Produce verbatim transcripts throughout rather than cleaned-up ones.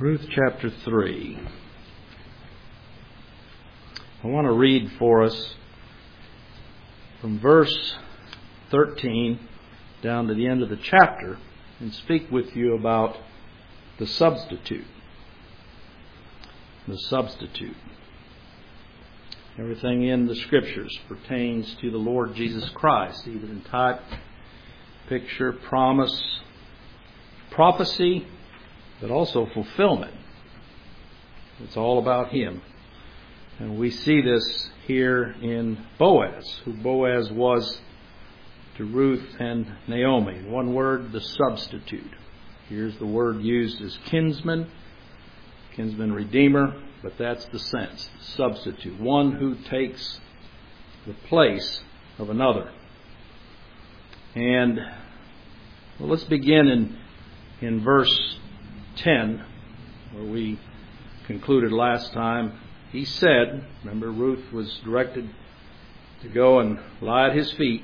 Ruth chapter three. I want to read for us from verse thirteen down to the end of the chapter and speak with you about the substitute. The substitute. Everything in the Scriptures pertains to the Lord Jesus Christ, either in type, picture, promise, prophecy, but also fulfillment. It's all about Him. And we see this here in Boaz, who Boaz was to Ruth and Naomi. One word, the substitute. Here's the word used as kinsman, kinsman redeemer, but that's the sense, substitute. One who takes the place of another. And well, let's begin in, in verse ten, where we concluded last time. He said, remember Ruth was directed to go and lie at his feet.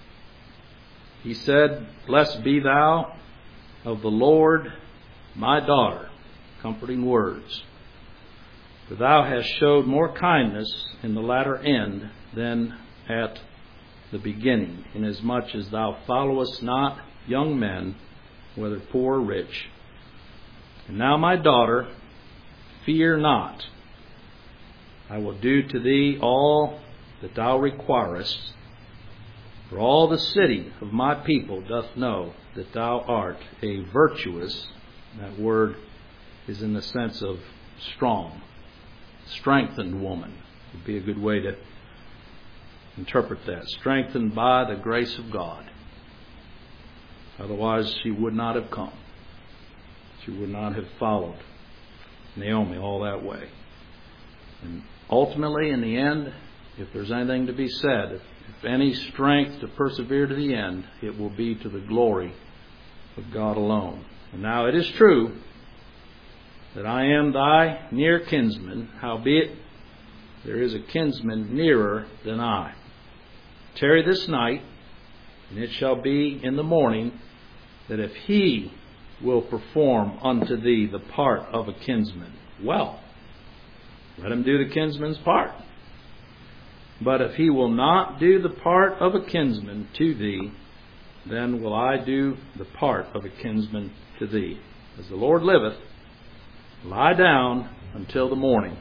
He said, "Blessed be thou of the Lord, my daughter," comforting words. "For thou hast showed more kindness in the latter end than at the beginning, inasmuch as thou followest not young men, whether poor or rich. And now, my daughter, fear not. I will do to thee all that thou requirest. For all the city of my people doth know that thou art a virtuous," that word is in the sense of strong, strengthened woman. Would be a good way to interpret that. Strengthened by the grace of God. Otherwise, she would not have come. She would not have followed Naomi all that way. And ultimately, in the end, if there's anything to be said, if, if any strength to persevere to the end, it will be to the glory of God alone. And now it is true that I am thy near kinsman, howbeit there is a kinsman nearer than I. Tarry this night, and it shall be in the morning that if he will perform unto thee the part of a kinsman, well, let him do the kinsman's part. But if he will not do the part of a kinsman to thee, then will I do the part of a kinsman to thee. As the Lord liveth, lie down until the morning."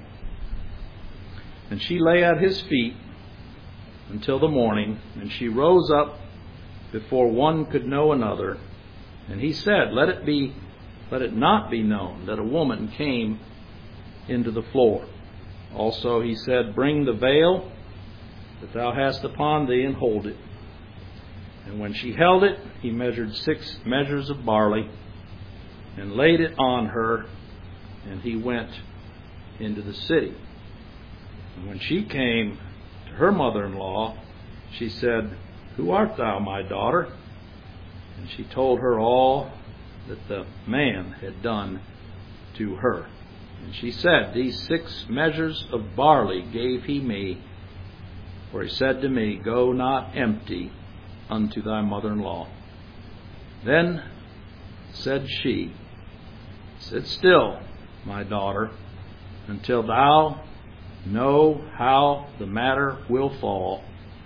And she lay at his feet until the morning, and she rose up before one could know another. And he said, Let it be, let it not be known that a woman came into the floor. Also he said, Bring the veil that thou hast upon thee, and hold it. And when she held it, he measured six measures of barley, and laid it on her, and he went into the city. And when she came to her mother-in-law, she said, Who art thou, my daughter? And she told her all that the man had done to her. And she said, These six measures of barley gave he me, for he said to me, Go not empty unto thy mother-in-law. Then said she, Sit still, my daughter, until thou know how the matter will fall,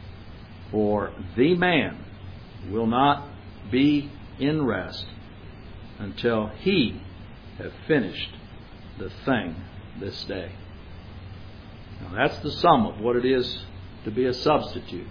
for the man will not be in rest until he have finished the thing this day. Now that's the sum of what it is to be a substitute.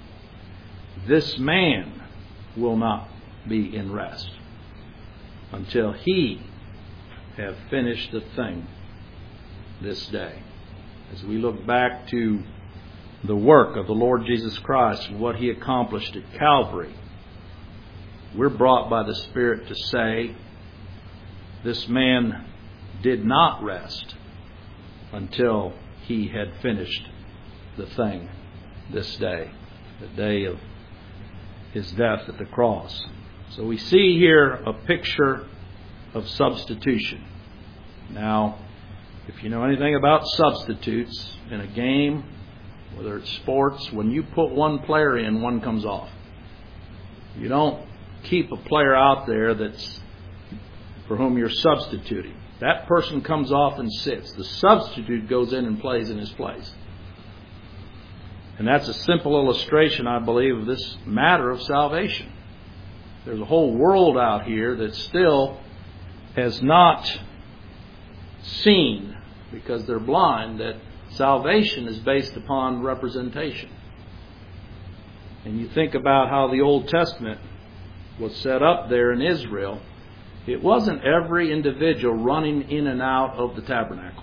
This man will not be in rest until he have finished the thing this day. As we look back to the work of the Lord Jesus Christ and what He accomplished at Calvary, we're brought by the Spirit to say, this man did not rest until he had finished the thing this day, the day of his death at the cross. So we see here a picture of substitution. Now, if you know anything about substitutes in a game, whether it's sports, when you put one player in, one comes off. You don't keep a player out there that's for whom you're substituting. That person comes off and sits. The substitute goes in and plays in his place. And that's a simple illustration, I believe, of this matter of salvation. There's a whole world out here that still has not seen, because they're blind, that salvation is based upon representation. And you think about how the Old Testament was set up there in Israel. It wasn't every individual running in and out of the tabernacle,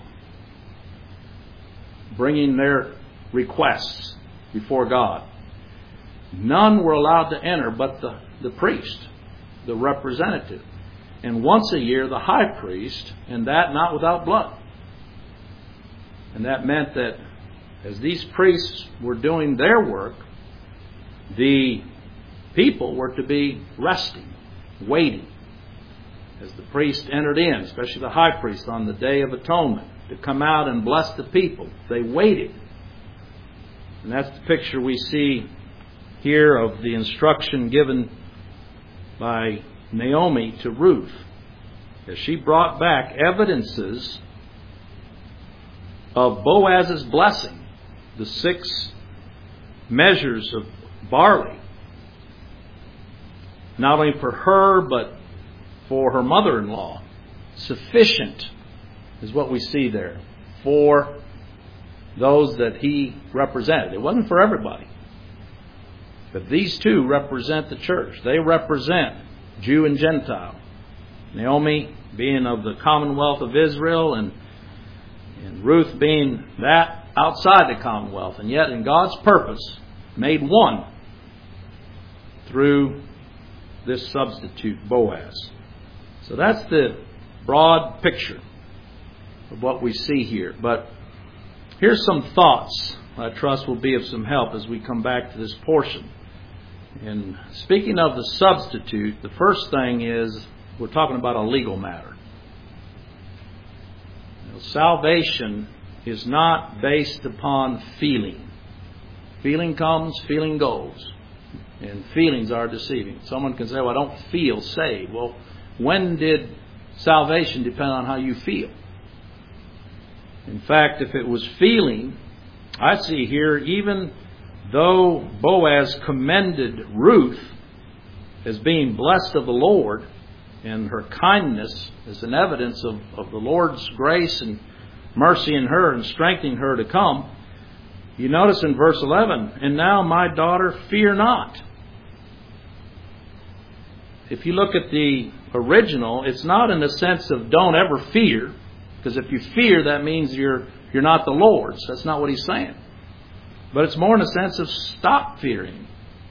bringing their requests before God. None were allowed to enter but the, the priest, the representative. And once a year, the high priest, and that not without blood. And that meant that as these priests were doing their work, the people were to be resting, waiting. As the priest entered in, especially the high priest on the Day of Atonement, to come out and bless the people, they waited. And that's the picture we see here of the instruction given by Naomi to Ruth, as she brought back evidences of Boaz's blessing, the six measures of barley, not only for her but for her mother-in-law. Sufficient is what we see there for those that he represented. It wasn't for everybody. But these two represent the church. They represent Jew and Gentile. Naomi being of the commonwealth of Israel, and, and Ruth being that outside the commonwealth, and yet in God's purpose made one through this substitute Boaz. So that's the broad picture of what we see here. But here's some thoughts I trust will be of some help as we come back to this portion. And speaking of the substitute, the first thing is we're talking about a legal matter. You know, salvation is not based upon feeling. Feeling comes, feeling goes. And feelings are deceiving. Someone can say, well, I don't feel saved. Well, when did salvation depend on how you feel? In fact, if it was feeling, I see here, even though Boaz commended Ruth as being blessed of the Lord, and her kindness is an evidence of, of the Lord's grace and mercy in her and strengthening her to come, you notice in verse eleven, and now my daughter, fear not. If you look at the original, it's not in the sense of don't ever fear, because if you fear, that means you're you're not the Lord's. That's not what he's saying. But it's more in the sense of stop fearing.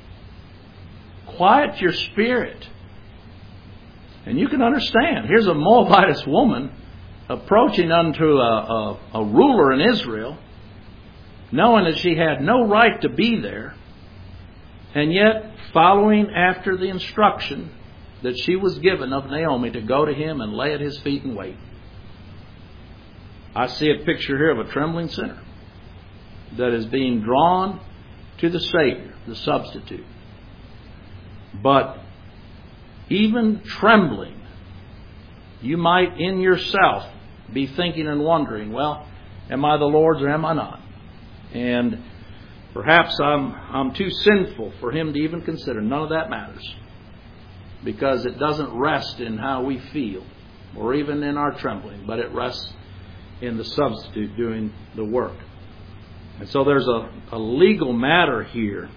Quiet your spirit. And you can understand. Here's a Moabitess woman approaching unto a, a, a ruler in Israel, knowing that she had no right to be there, and yet following after the instruction that she was given of Naomi to go to him and lay at his feet and wait. I see a picture here of a trembling sinner that is being drawn to the Savior, the substitute. But even trembling, you might in yourself be thinking and wondering, well, am I the Lord's or am I not? And perhaps I'm I'm too sinful for him to even consider. None of that matters, because it doesn't rest in how we feel or even in our trembling, but it rests in the substitute doing the work. And so there's a, a legal matter here.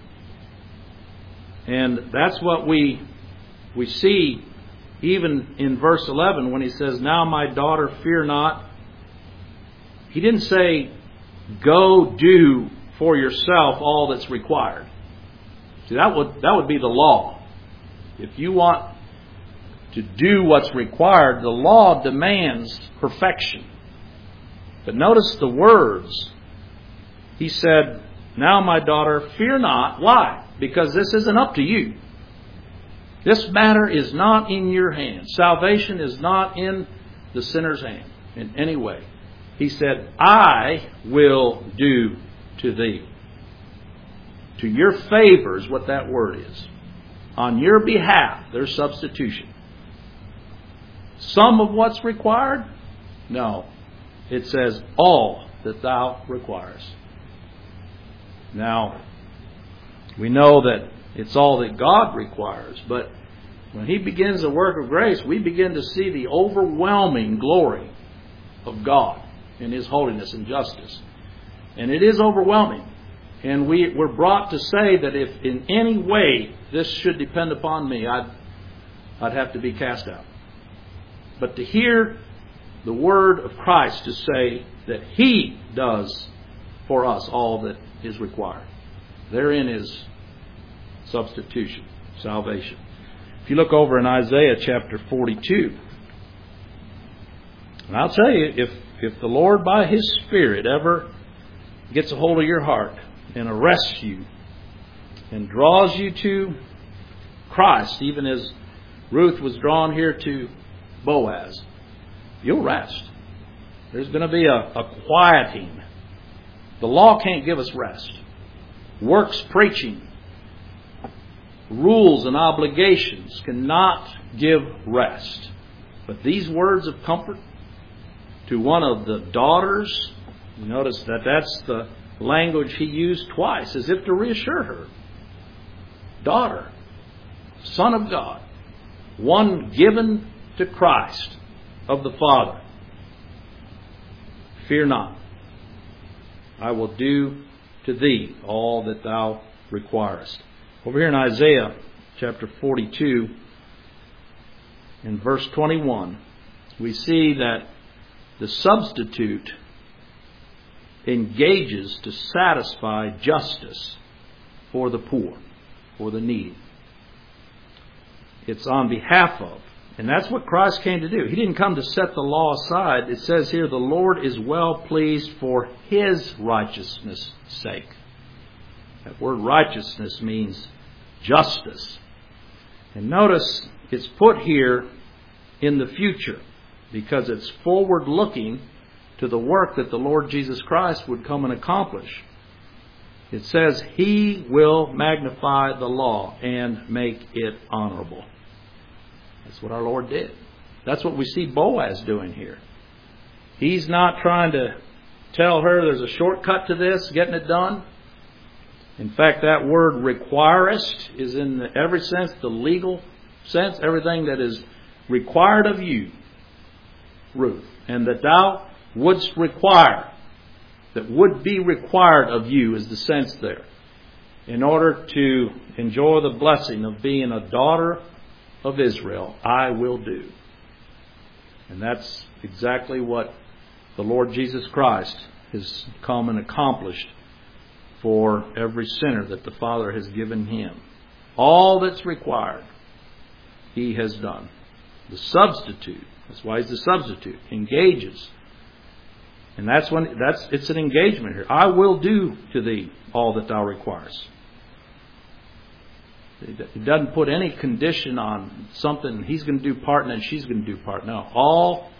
And that's what we we see even in verse eleven when he says, now my daughter, fear not. He didn't say, go do for yourself all that's required. See, that would that would be the law. If you want to do what's required, the law demands perfection. But notice the words. He said, now my daughter, fear not. Why? Because this isn't up to you. This matter is not in your hands. Salvation is not in the sinner's hand in any way. He said, I will do to thee. To your favor is what that word is. On your behalf, there's substitution. Some of what's required, No. It says all that thou requirest. Now, we know that it's all that God requires, but when He begins the work of grace, we begin to see the overwhelming glory of God in His holiness and justice. And it is overwhelming. And we, we're brought to say that if in any way this should depend upon me, I'd, I'd have to be cast out. But to hear the word of Christ to say that He does for us all that is required, therein is substitution, salvation. If you look over in Isaiah chapter forty-two, and I'll tell you, if, if the Lord by His Spirit ever gets a hold of your heart and arrests you and draws you to Christ, even as Ruth was drawn here to Boaz, you'll rest. There's going to be a, a quieting. The law can't give us rest. Works preaching, rules and obligations cannot give rest. But these words of comfort to one of the daughters, you notice that that's the language he used twice, as if to reassure her. Daughter, Son of God, one given to Christ of the Father. Fear not. I will do to thee all that thou requirest. Over here in Isaiah chapter forty-two, in verse twenty-one, we see that the substitute engages to satisfy justice for the poor, for the needy. It's on behalf of. And that's what Christ came to do. He didn't come to set the law aside. It says here, the Lord is well pleased for His righteousness' sake. That word righteousness means justice. And notice it's put here in the future because it's forward looking to the work that the Lord Jesus Christ would come and accomplish. It says He will magnify the law and make it honorable. That's what our Lord did. That's what we see Boaz doing here. He's not trying to tell her there's a shortcut to this, getting it done. In fact, that word requirest is in the, every sense, the legal sense, everything that is required of you, Ruth, and that thou wouldst require, that would be required of you is the sense there, in order to enjoy the blessing of being a daughter of Israel, I will do. And that's exactly what the Lord Jesus Christ has come and accomplished for every sinner that the Father has given Him. All that's required, He has done. The substitute, that's why He's the substitute, engages. And that's when that's it's an engagement here. I will do to thee all that thou requirest. He doesn't put any condition on something. He's going to do part and then she's going to do part. No, all,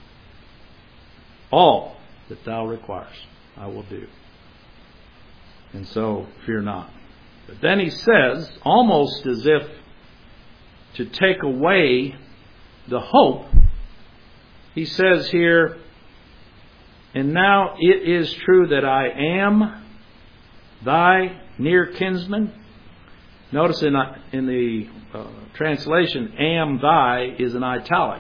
all that thou requirest, I will do. And so, fear not. But then he says, almost as if to take away the hope, he says here, and now it is true that I am thy near kinsman. Notice in, in the uh, translation, am thy is an italic.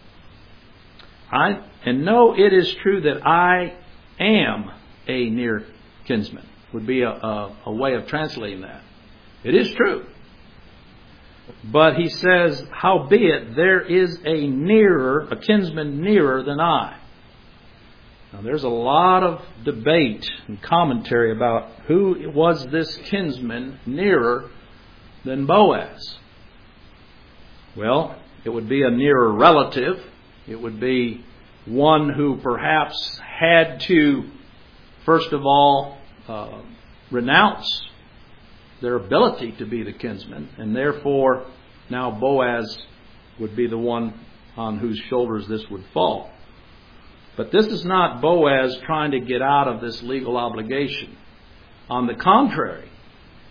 I, and know it is true that I am a near kinsman. Would be a, a, a way of translating that. It is true. But he says, howbeit there is a nearer, a kinsman nearer than I. Now there's a lot of debate and commentary about who was this kinsman nearer than Boaz. Well, it would be a nearer relative. It would be one who perhaps had to, first of all, uh, renounce their ability to be the kinsman, and therefore now Boaz would be the one on whose shoulders this would fall. But this is not Boaz trying to get out of this legal obligation. On the contrary,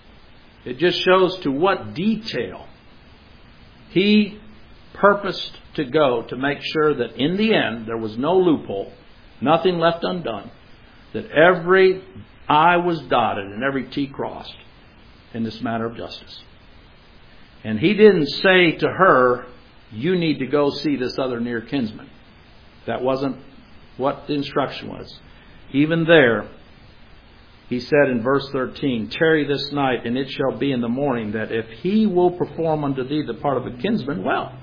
it just shows to what detail he purposed to go to make sure that in the end there was no loophole, nothing left undone, that every I was dotted and every T crossed in this matter of justice. And he didn't say to her, you need to go see this other near kinsman. That wasn't what the instruction was. Even there, he said in verse thirteen, tarry this night, and it shall be in the morning that if he will perform unto thee the part of a kinsman, well,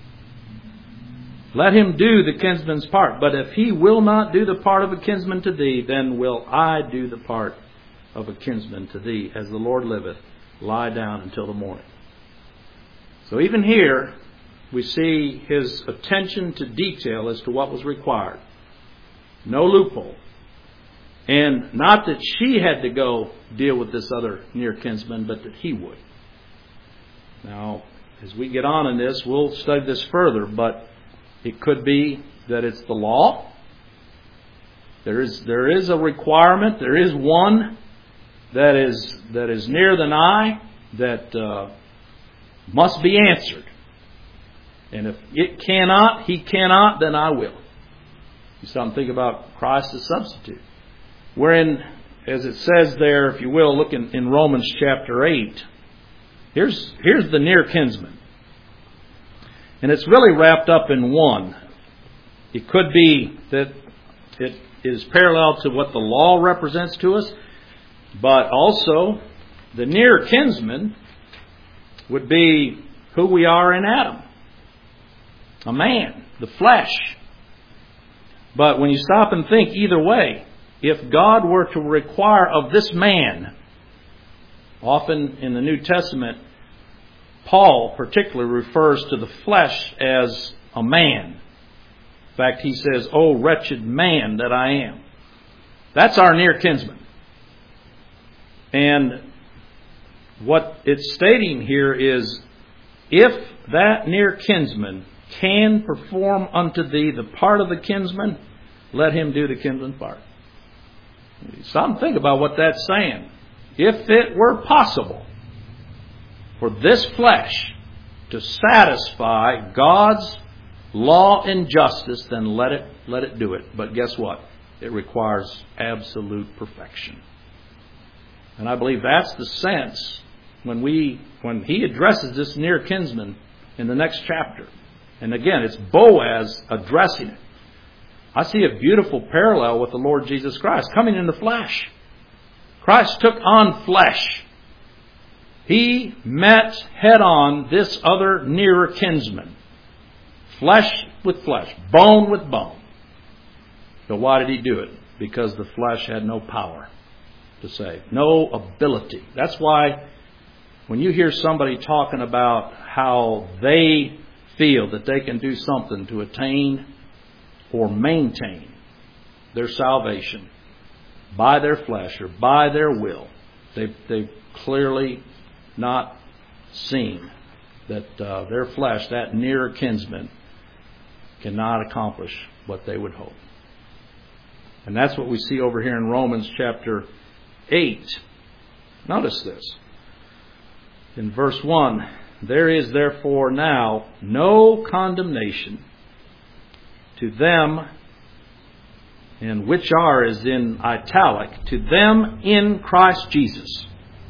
let him do the kinsman's part. But if he will not do the part of a kinsman to thee, then will I do the part of a kinsman to thee. As the Lord liveth, lie down until the morning. So even here, we see his attention to detail as to what was required. No loophole. And not that she had to go deal with this other near kinsman, but that he would. Now, as we get on in this, we'll study this further, but it could be that it's the law. There is there is a requirement. There is one that is that is near the nigh that uh, must be answered. And if it cannot, he cannot, then I will. You stop and think about Christ as substitute. Wherein, as it says there, if you will, look in, in Romans chapter eight. Here's, here's the near kinsman. And it's really wrapped up in one. It could be that it is parallel to what the law represents to us, but also the near kinsman would be who we are in Adam. A man, the flesh. But when you stop and think either way, if God were to require of this man, often in the New Testament, Paul particularly refers to the flesh as a man. In fact, he says, "O wretched man that I am." That's our near kinsman. And what it's stating here is, if that near kinsman can perform unto thee the part of the kinsman, let him do the kinsman's part. Stop and think about what that's saying. If it were possible for this flesh to satisfy God's law and justice, then let it let it do it. But guess what? It requires absolute perfection. And I believe that's the sense when we when he addresses this near kinsman in the next chapter. And again, it's Boaz addressing it. I see a beautiful parallel with the Lord Jesus Christ coming in the flesh. Christ took on flesh. He met head on this other nearer kinsman. Flesh with flesh. Bone with bone. So why did he do it? Because the flesh had no power to save. No ability. That's why when you hear somebody talking about how they feel that they can do something to attain or maintain their salvation by their flesh or by their will, they've, they've clearly not seen that uh, their flesh, that nearer kinsman, cannot accomplish what they would hope. And that's what we see over here in Romans chapter eight. Notice this. In verse one, there is therefore now no condemnation to them, and which are is in italic, to them in Christ Jesus.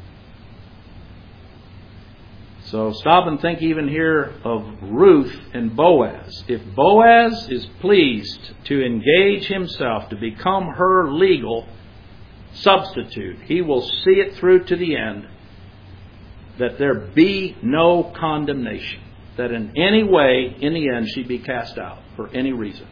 So stop and think even here of Ruth and Boaz. If Boaz is pleased to engage himself to become her legal substitute, he will see it through to the end that there be no condemnation. That in any way, in the end, she be cast out for any reason.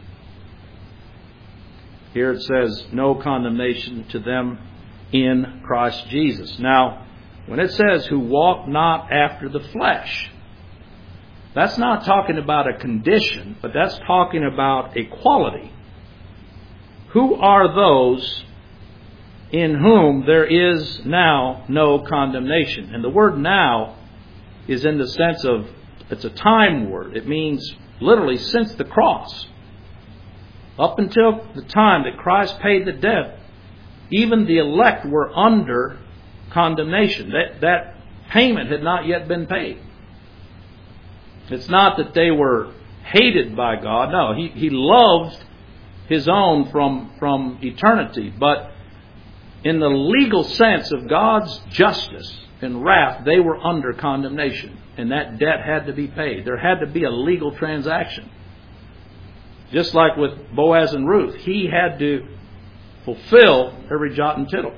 Here it says, no condemnation to them in Christ Jesus. Now, when it says, who walk not after the flesh, that's not talking about a condition, but that's talking about a quality. Who are those in whom there is now no condemnation? And the word now is in the sense of, it's a time word. It means literally since the cross. Up until the time that Christ paid the debt, even the elect were under condemnation. That, that payment had not yet been paid. It's not that they were hated by God. No, he, he loved his own from, from eternity. But in the legal sense of God's justice and wrath, they were under condemnation. And that debt had to be paid. There had to be a legal transaction. Just like with Boaz and Ruth, he had to fulfill every jot and tittle.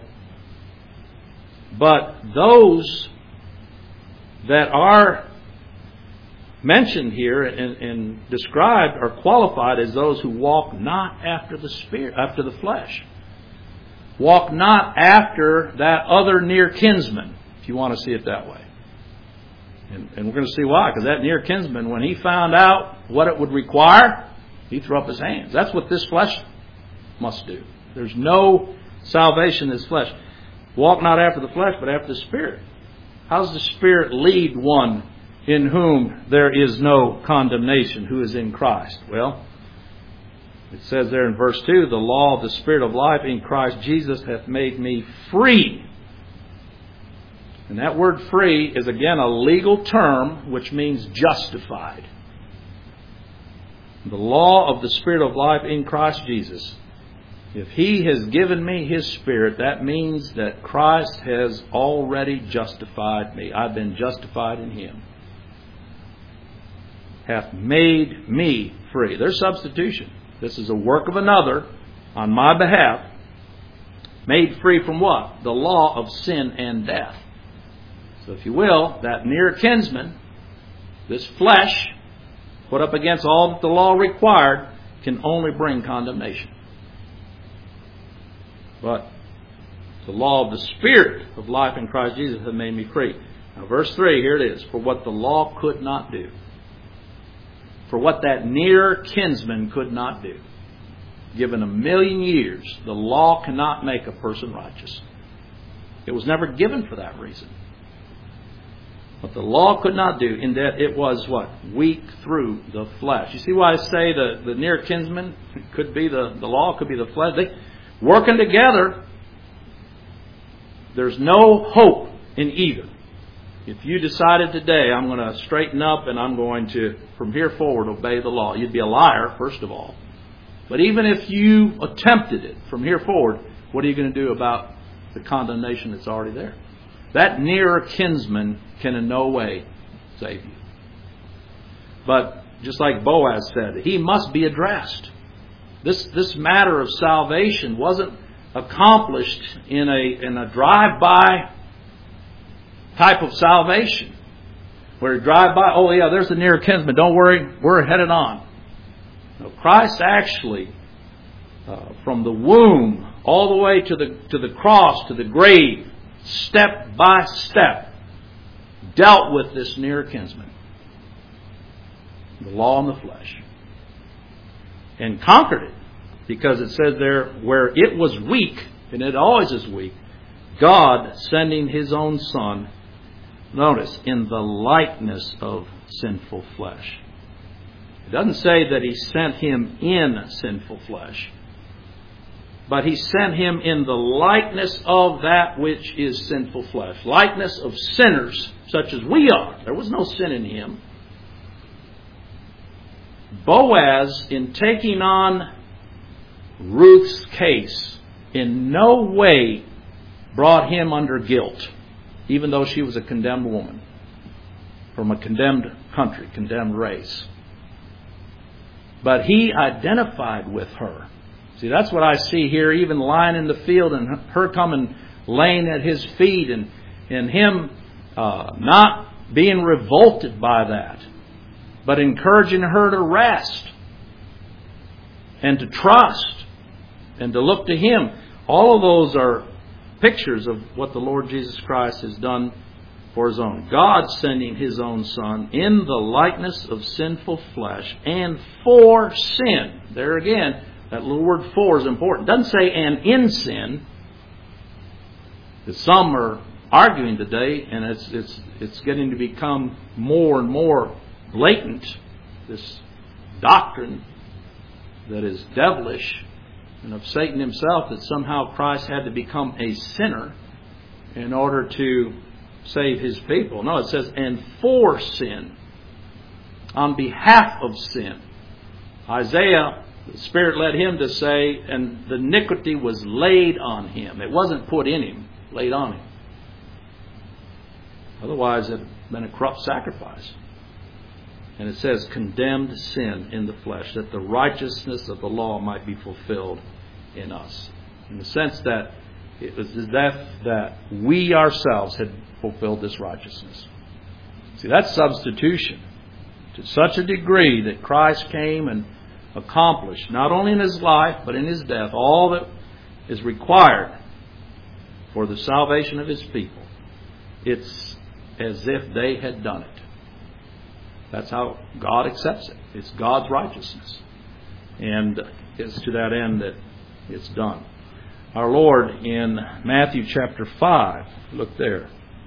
But those that are mentioned here and, and described are qualified as those who walk not after the spirit, after the flesh. Walk not after that other near kinsman, if you want to see it that way. And, and we're going to see why. Because that near kinsman, when he found out what it would require, he threw up his hands. That's what this flesh must do. There's no salvation in this flesh. Walk not after the flesh, but after the Spirit. How does the Spirit lead one in whom there is no condemnation, who is in Christ? Well, it says there in verse two, the law of the Spirit of life in Christ Jesus hath made me free. And that word free is again a legal term which means justified. The law of the Spirit of life in Christ Jesus. If He has given me His Spirit, that means that Christ has already justified me. I've been justified in Him. Hath made me free. There's substitution. This is a work of another on my behalf. Made free from what? The law of sin and death. So if you will, that near kinsman, this flesh, put up against all that the law required, can only bring condemnation. But the law of the Spirit of life in Christ Jesus has made me free. Now verse three, here it is. For what the law could not do. For what that near kinsman could not do. Given a million years, the law cannot make a person righteous. It was never given for that reason. But the law could not do, in that it was what? Weak through the flesh. You see why I say the, the near kinsman could be the, the law, could be the flesh. They, working together, there's no hope in either. If you decided today, I'm going to straighten up and I'm going to, from here forward, obey the law, you'd be a liar, first of all. But even if you attempted it from here forward, what are you going to do about the condemnation that's already there? That nearer kinsman can in no way save you. But just like Boaz said, he must be addressed. This this matter of salvation wasn't accomplished in a in a drive-by type of salvation. Where you drive by, oh yeah, there's the near kinsman, don't worry, we're headed on. No, Christ actually, uh, from the womb all the way to the to the cross, to the grave, step by step, dealt with this near kinsman. The law and the flesh. And conquered it. Because it says there, where it was weak, and it always is weak, God sending His own Son, notice, in the likeness of sinful flesh. It doesn't say that He sent Him in sinful flesh. But He sent Him in the likeness of that which is sinful flesh. Likeness of sinners such as we are. There was no sin in Him. Boaz, in taking on Ruth's case, in no way brought him under guilt, even though she was a condemned woman from a condemned country, condemned race. But he identified with her. See, that's what I see here, even lying in the field and her coming laying at his feet and, and him uh, not being revolted by that, but encouraging her to rest and to trust and to look to Him. All of those are pictures of what the Lord Jesus Christ has done for His own. God sending His own Son in the likeness of sinful flesh and for sin. There again, that little word for is important. It doesn't say and in sin. As some are arguing today, and it's it's it's getting to become more and more blatant, this doctrine that is devilish and of Satan himself, that somehow Christ had to become a sinner in order to save His people. No, it says, and for sin. on behalf of sin. Isaiah, the Spirit led him to say, and the iniquity was laid on him. It wasn't put in him, laid on him. Otherwise, it would have been a corrupt sacrifice. And it says, condemned sin in the flesh, that the righteousness of the law might be fulfilled in us. In the sense that it was the death that we ourselves had fulfilled this righteousness. See, that's substitution. To such a degree that Christ came and accomplished, not only in His life, but in His death, all that is required for the salvation of His people. It's as if they had done it. That's how God accepts it. It's God's righteousness. And it's to that end that it's done. Our Lord in Matthew chapter five, look there.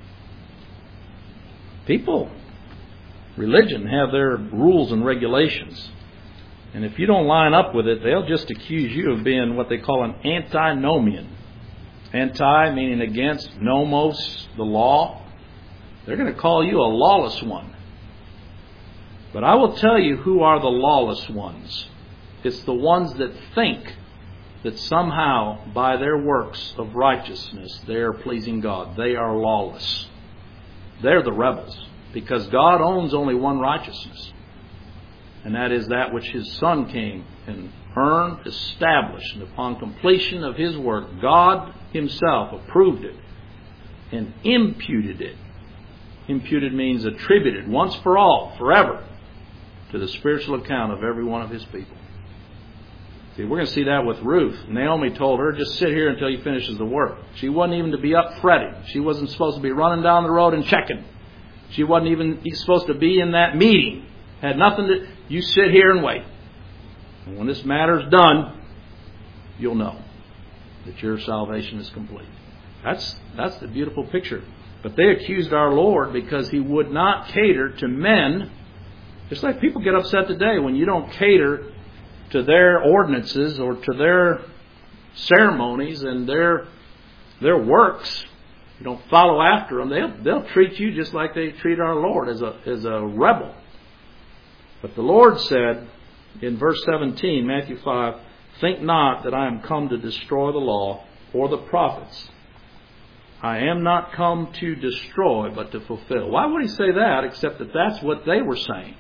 People, religion, have their rules and regulations. And if you don't line up with it, they'll just accuse you of being what they call an antinomian. Anti meaning against, nomos, the law. They're going to call you a lawless one. But I will tell you who are the lawless ones. It's the ones that think that somehow by their works of righteousness they are pleasing God. They are lawless. They're the rebels. Because God owns only one righteousness. And that is that which His Son came and earned, established. And upon completion of His work, God Himself approved it and imputed it. Imputed means attributed once for all, forever, to the spiritual account of every one of His people. See, we're going to see that with Ruth. Naomi told her, just sit here until He finishes the work. She wasn't even to be up fretting. She wasn't supposed to be running down the road and checking. She wasn't even supposed to be in that meeting. Had nothing to... You sit here and wait. And when this matter's done, you'll know that your salvation is complete. That's, that's the beautiful picture. But they accused our Lord because He would not cater to men. Just like people get upset today when you don't cater to their ordinances or to their ceremonies and their their works. You don't follow after them. They'll, they'll treat you just like they treat our Lord, as a, as a rebel. But the Lord said in verse seventeen, Matthew five, think not that I am come to destroy the law or the prophets. I am not come to destroy, but to fulfill. Why would He say that, except that that's what they were saying?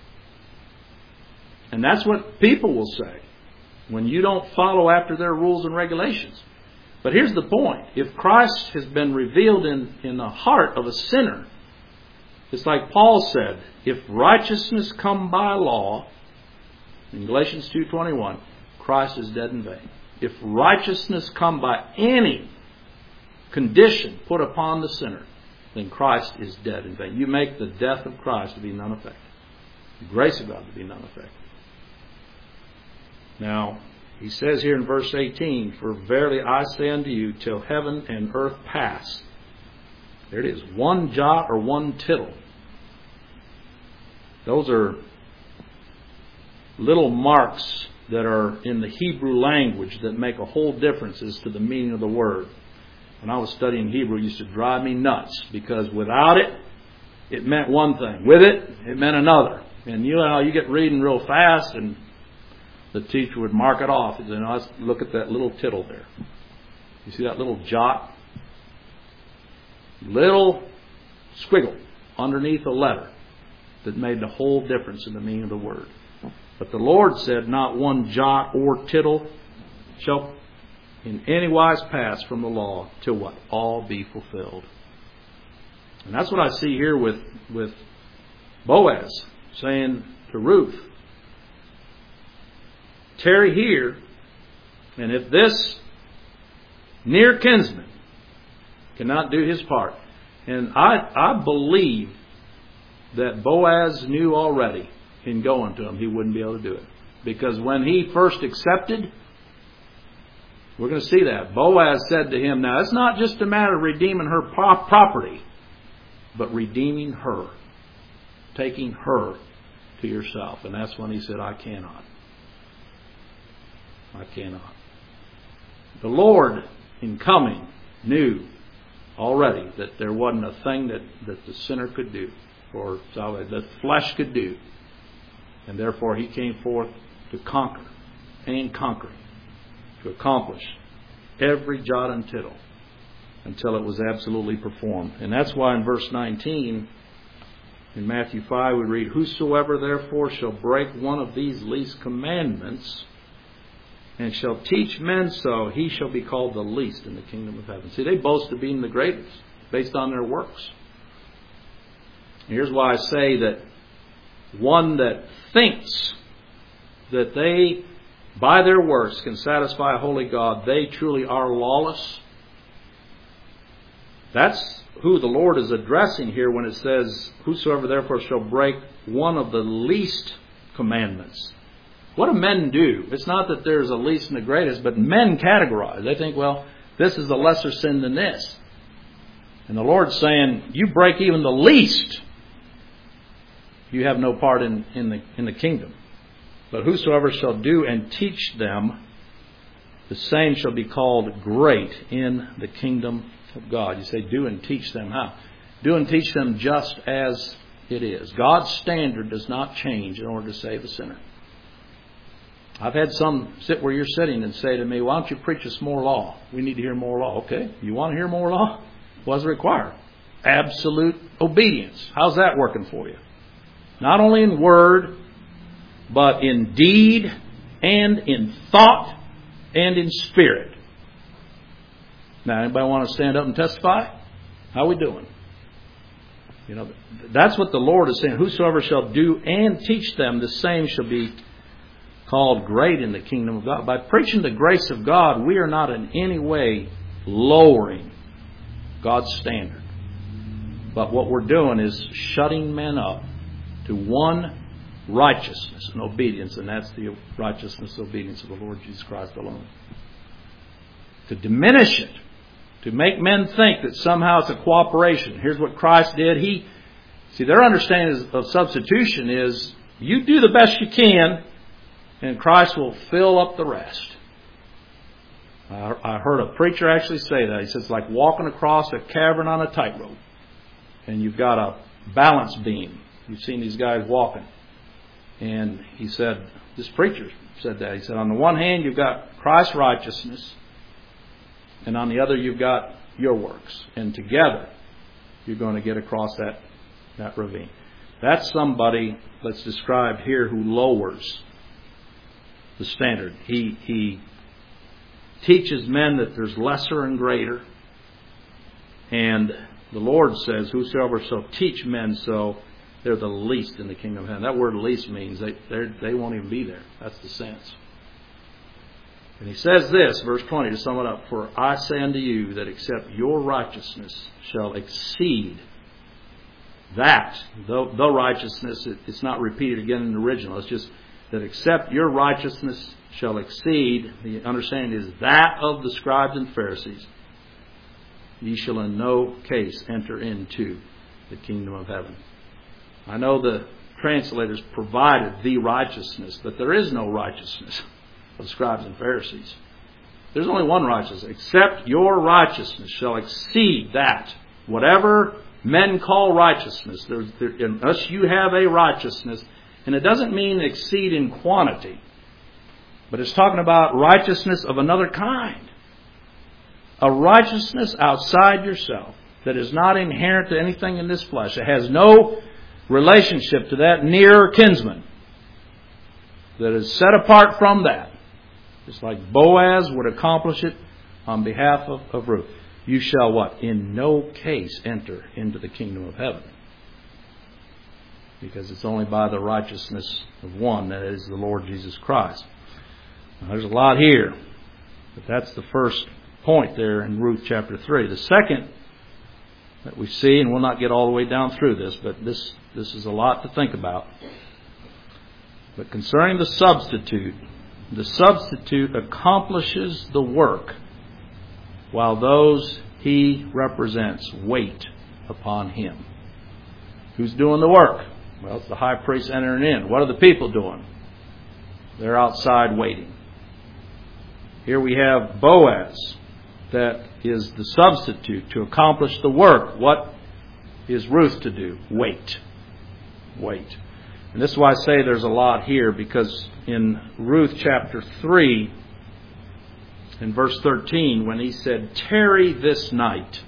And that's what people will say when you don't follow after their rules and regulations. But here's the point. If Christ has been revealed in, in the heart of a sinner, it's like Paul said, if righteousness come by law, in Galatians two twenty-one, Christ is dead in vain. If righteousness come by any condition put upon the sinner, then Christ is dead in vain. You make the death of Christ to be none effect. The grace of God to be none effect. Now, He says here in verse eighteen, for verily I say unto you, till heaven and earth pass. There it is, one jot or one tittle. Those are little marks that are in the Hebrew language that make a whole difference as to the meaning of the word. When I was studying Hebrew, it used to drive me nuts, because without it, it meant one thing. With it, it meant another. And you know, you get reading real fast, and the teacher would mark it off. And then let's look at that little tittle there. You see that little jot? Little squiggle underneath a letter that made the whole difference in the meaning of the word. But the Lord said, not one jot or tittle shall in any wise pass from the law till what? All be fulfilled. And that's what I see here with, with Boaz saying to Ruth, tarry here, and if this near kinsman cannot do his part. And I, I believe that Boaz knew already in going to him he wouldn't be able to do it. Because when he first accepted, we're going to see that. Boaz said to him, now it's not just a matter of redeeming her property, but redeeming her, taking her to yourself. And that's when he said, I cannot. I cannot. The Lord, in coming, knew already that there wasn't a thing that, that the sinner could do, or salvation, that flesh could do, And therefore he came forth to conquer and conquer, to accomplish every jot and tittle until it was absolutely performed. And that's why in verse nineteen, in Matthew five, we read, "Whosoever therefore shall break one of these least commandments and shall teach men so, he shall be called the least in the kingdom of heaven." See, they boast of being the greatest based on their works. And here's why I say that one that thinks that they, by their works, can satisfy a holy God, they truly are lawless. That's who the Lord is addressing here when it says, "Whosoever therefore shall break one of the least commandments." What do men do? It's not that there's a least and a greatest, but men categorize. They think, well, this is a lesser sin than this. And the Lord's saying, you break even the least, you have no part in, in the in the kingdom. But whosoever shall do and teach them, the same shall be called great in the kingdom of God. You say, do and teach them how? Do and teach them just as it is. God's standard does not change in order to save a sinner. I've had some sit where you're sitting and say to me, "Why don't you preach us more law? We need to hear more law." Okay, you want to hear more law? What's required? Absolute obedience. How's that working for you? Not only in word, but in deed and in thought and in spirit. Now, anybody want to stand up and testify? How are we doing? You know, that's what the Lord is saying. Whosoever shall do and teach them, the same shall be called great in the kingdom of God. By preaching the grace of God, we are not in any way lowering God's standard. But what we're doing is shutting men up to one righteousness and obedience, and that's the righteousness and obedience of the Lord Jesus Christ alone. To diminish it, to make men think that somehow it's a cooperation. Here's what Christ did. He, see, their understanding of substitution is you do the best you can, and Christ will fill up the rest. I heard a preacher actually say that. He says it's like walking across a cavern on a tightrope. And you've got a balance beam. You've seen these guys walking. And he said, this preacher said that. He said, on the one hand, you've got Christ's righteousness. And on the other, you've got your works. And together, you're going to get across that, that ravine. That's somebody that's described here who lowers the standard. He he teaches men that there's lesser and greater. And the Lord says, whosoever shall teach men so, they're the least in the kingdom of heaven. That word least means they they won't even be there. That's the sense. And he says this, verse twenty, to sum it up, "For I say unto you that except your righteousness shall exceed that," the, the righteousness, it, it's not repeated again in the original. It's just that except your righteousness shall exceed, the understanding is that of the scribes and Pharisees, ye shall in no case enter into the kingdom of heaven. I know the translators provided the righteousness, but there is no righteousness of scribes and Pharisees. There's only one righteousness. Except your righteousness shall exceed that. Whatever men call righteousness, there, unless you have a righteousness, and it doesn't mean exceed in quantity, but it's talking about righteousness of another kind. A righteousness outside yourself that is not inherent to anything in this flesh. It has no relationship to that nearer kinsman that is set apart from that. Just like Boaz would accomplish it on behalf of, of Ruth. You shall what? In no case enter into the kingdom of heaven. Because it's only by the righteousness of one, that is the Lord Jesus Christ. Now, there's a lot here. But that's the first point there in Ruth chapter three. The second that we see, and we'll not get all the way down through this, but this, this is a lot to think about. But concerning the substitute, the substitute accomplishes the work while those he represents wait upon him. Who's doing the work? Well, it's the high priest entering in. What are the people doing? They're outside waiting. Here we have Boaz, that is the substitute to accomplish the work. What is Ruth to do? Wait. Wait. And this is why I say there's a lot here, because in Ruth chapter three, in verse thirteen, when he said, "Tarry this night,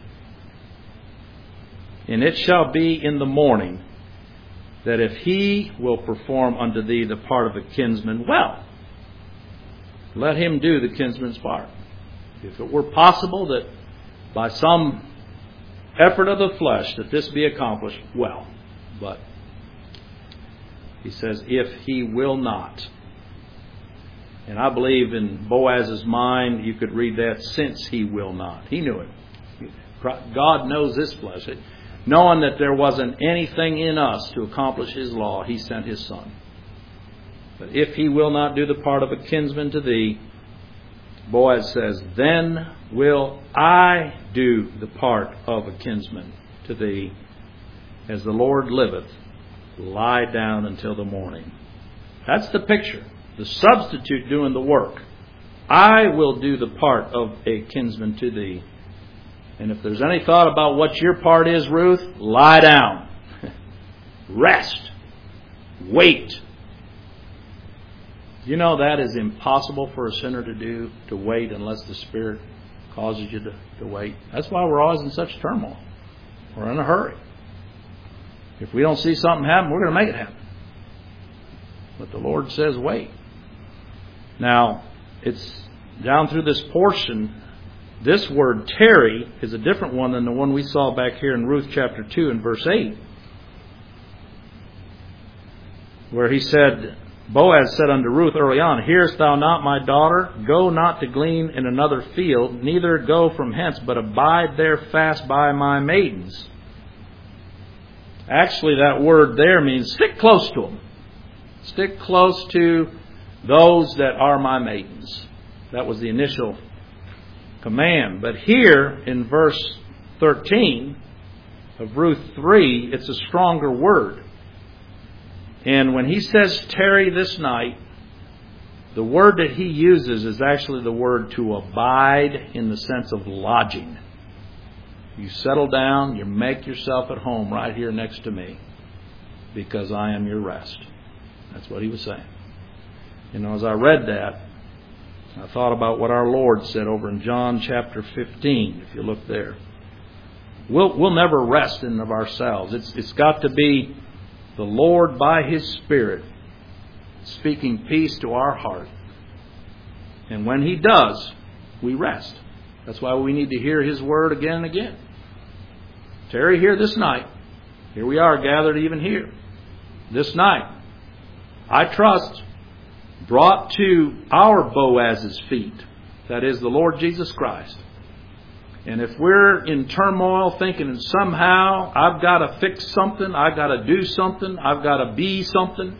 and it shall be in the morning, that if he will perform unto thee the part of a kinsman, well, let him do the kinsman's part. If it were possible that by some effort of the flesh that this be accomplished, well." But he says, if he will not. And I believe in Boaz's mind, you could read that, since he will not. He knew it. God knows this flesh. Knowing that there wasn't anything in us to accomplish his law, he sent his son. But if he will not do the part of a kinsman to thee, Boaz says, then will I do the part of a kinsman to thee. As the Lord liveth, lie down until the morning. That's the picture. The substitute doing the work. I will do the part of a kinsman to thee. And if there's any thought about what your part is, Ruth, lie down. Rest. Wait. You know that is impossible for a sinner to do, to wait unless the Spirit causes you to, to wait. That's why we're always in such turmoil. We're in a hurry. If we don't see something happen, we're going to make it happen. But the Lord says, wait. Now, it's down through this portion, this word tarry is a different one than the one we saw back here in Ruth chapter two and verse eight. Where he said, Boaz said unto Ruth early on, hearest thou not, my daughter? Go not to glean in another field, neither go from hence, but abide there fast by my maidens. Actually, that word there means stick close to them. Stick close to those that are my maidens. That was the initial command. But here in verse thirteen of Ruth three, it's a stronger word. And when he says tarry this night, the word that he uses is actually the word to abide in the sense of lodging. You settle down, you make yourself at home right here next to me, because I am your rest. That's what he was saying. You know, as I read that, I thought about what our Lord said over in John chapter fifteen, if you look there. We'll, we'll never rest in of ourselves. It's, it's got to be the Lord by His Spirit speaking peace to our heart. And when He does, we rest. That's why we need to hear His word again and again. Tarry here this night. Here we are gathered even here. This night. I trust brought to our Boaz's feet. That is the Lord Jesus Christ. And if we're in turmoil thinking somehow I've got to fix something, I've got to do something, I've got to be something,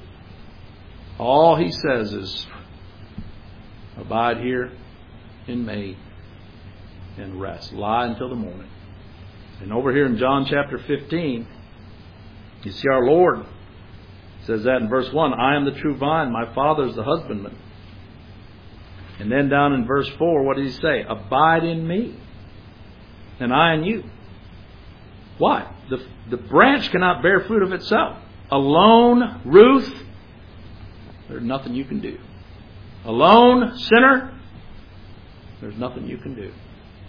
all He says is, abide here in me and rest. Lie until the morning. And over here in John chapter fifteen, you see our Lord says that in verse one, I am the true vine, my Father is the husbandman. And then down in verse four, what does He say? Abide in me, and I in you. Why? The, the branch cannot bear fruit of itself. Alone, Ruth, there's nothing you can do. Alone, sinner, there's nothing you can do.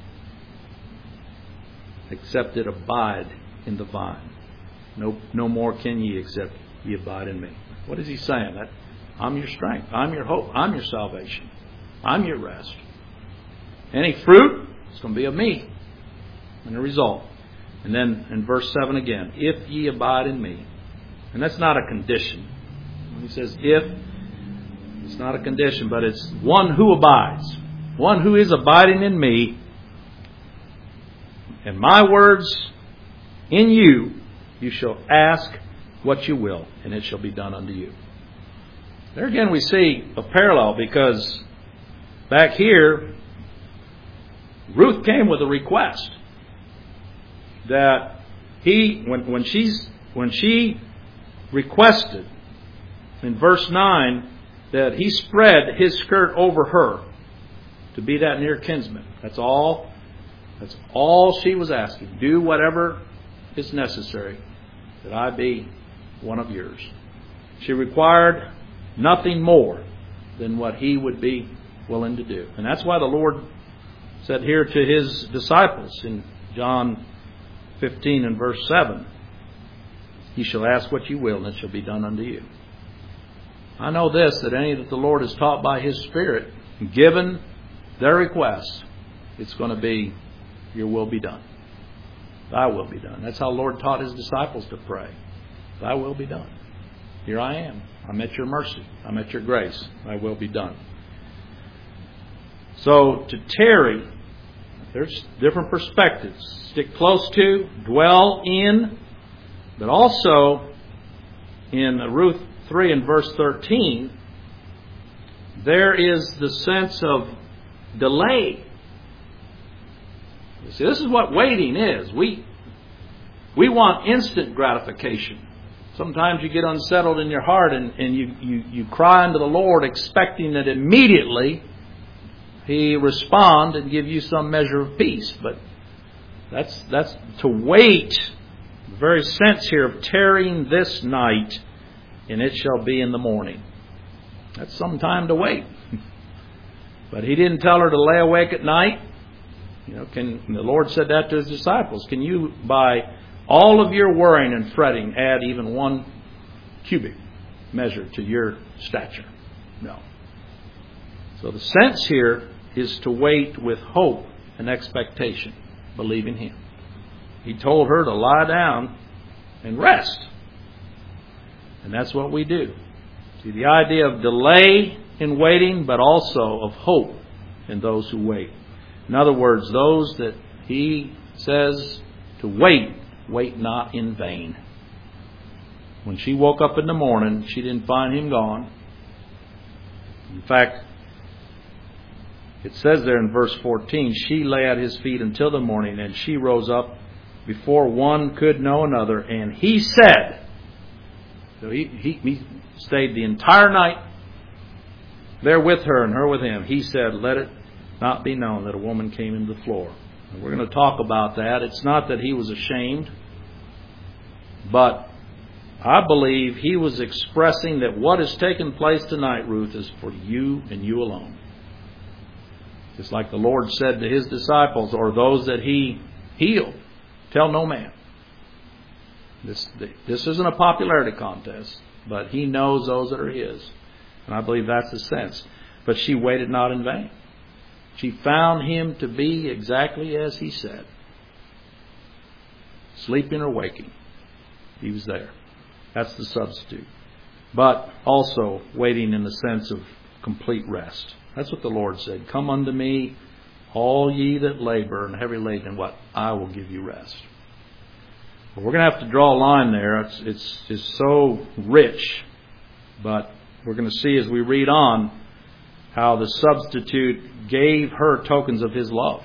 Except it abide in the vine. No, no more can ye except ye abide in me. What is He saying? That I'm your strength. I'm your hope. I'm your salvation. I'm your rest. Any fruit, it's going to be of me. And the result. And then in verse seven again, if ye abide in me. And that's not a condition. When He says if, it's not a condition, but it's one who abides. One who is abiding in me. And my words in you, you shall ask what you will, and it shall be done unto you. There again we see a parallel, because back here, Ruth came with a request that he, when, when she's when she requested in verse nine that he spread his skirt over her to be that near kinsman. That's all. That's all she was asking. Do whatever is necessary that I be one of yours. She required nothing more than what he would be willing to do. And that's why the Lord said here to his disciples in John fifteen and verse seven, "You shall ask what you will, and it shall be done unto you." I know this, that any that the Lord has taught by his Spirit, given their request, it's going to be, your will be done. Thy will be done. That's how the Lord taught his disciples to pray. Thy will be done. Here I am. I'm at your mercy. I'm at your grace. Thy will be done. So to tarry, there's different perspectives. Stick close to, dwell in, but also in Ruth three and verse thirteen, there is the sense of delay. You see, this is what waiting is. We we want instant gratification. Sometimes you get unsettled in your heart and, and you, you, you cry unto the Lord expecting that immediately He respond and give you some measure of peace. But that's that's to wait. The very sense here of tarrying this night, and it shall be in the morning. That's some time to wait. But He didn't tell her to lay awake at night. You know, can the Lord said that to His disciples. Can you, by all of your worrying and fretting, add even one cubic measure to your stature? No. So the sense here is to wait with hope and expectation, believing Him. He told her to lie down and rest. And that's what we do. See, the idea of delay in waiting, but also of hope in those who wait. In other words, those that He says to wait, wait not in vain. When she woke up in the morning, she didn't find Him gone. In fact, it says there in verse fourteen, she lay at His feet until the morning, and she rose up before one could know another, and He said, so he, he, he stayed the entire night there with her and her with Him. He said, let it not be known that a woman came into the floor. And we're going to talk about that. It's not that He was ashamed, but I believe He was expressing that what has taken place tonight, Ruth, is for you and you alone. Just like the Lord said to His disciples, or those that He healed, tell no man. This, this isn't a popularity contest, but He knows those that are His. And I believe that's the sense. But she waited not in vain. She found Him to be exactly as He said. Sleeping or waking, He was there. That's the substitute. But also waiting in the sense of complete rest. That's what the Lord said. Come unto me, all ye that labor and heavy laden, and what? I will give you rest. Well, we're going to have to draw a line there. It's, it's, it's so rich. But we're going to see as we read on how the substitute gave her tokens of His love.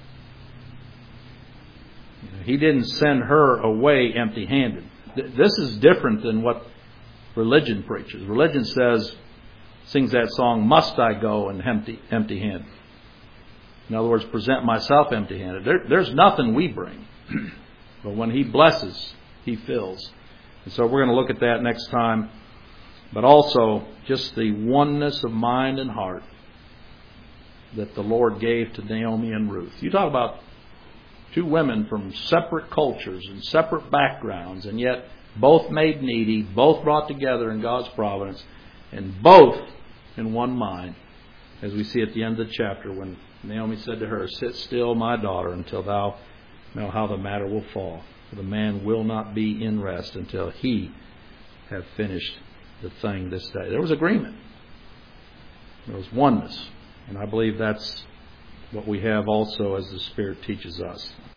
He didn't send her away empty-handed. This is different than what religion preaches. Religion says, sings that song, must I go and empty, empty-handed? In other words, present myself empty-handed. There, there's nothing we bring. But when He blesses, He fills. And so we're going to look at that next time. But also just the oneness of mind and heart that the Lord gave to Naomi and Ruth. You talk about two women from separate cultures and separate backgrounds, and yet both made needy, both brought together in God's providence, and both in one mind, as we see at the end of the chapter when Naomi said to her, sit still, my daughter, until thou know how the matter will fall. For the man will not be in rest until he have finished the thing this day. There was agreement. There was oneness. And I believe that's what we have also as the Spirit teaches us.